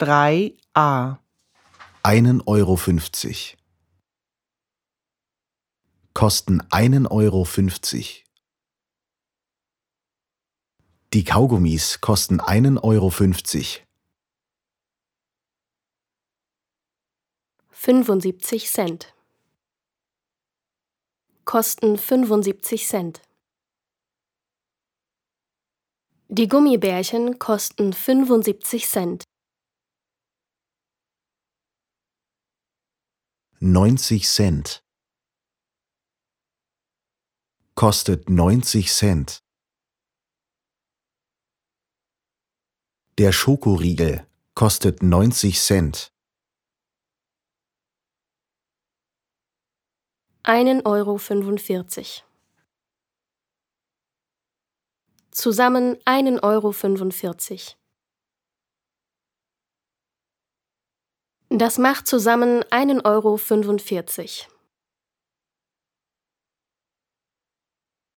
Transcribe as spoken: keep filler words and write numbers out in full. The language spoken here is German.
drei a. einen Euro fünfzig. Kosten einen Euro fünfzig. Die Kaugummis kosten einen Euro fünfzig. fünfundsiebzig Cent. Kosten fünfundsiebzig Cent. Die Gummibärchen kosten fünfundsiebzig Cent. neunzig Cent. Kostet neunzig Cent. Der Schokoriegel kostet neunzig Cent. einen Euro fünfundvierzig. Zusammen einen Euro fünfundvierzig. Das macht zusammen einen Euro fünfundvierzig.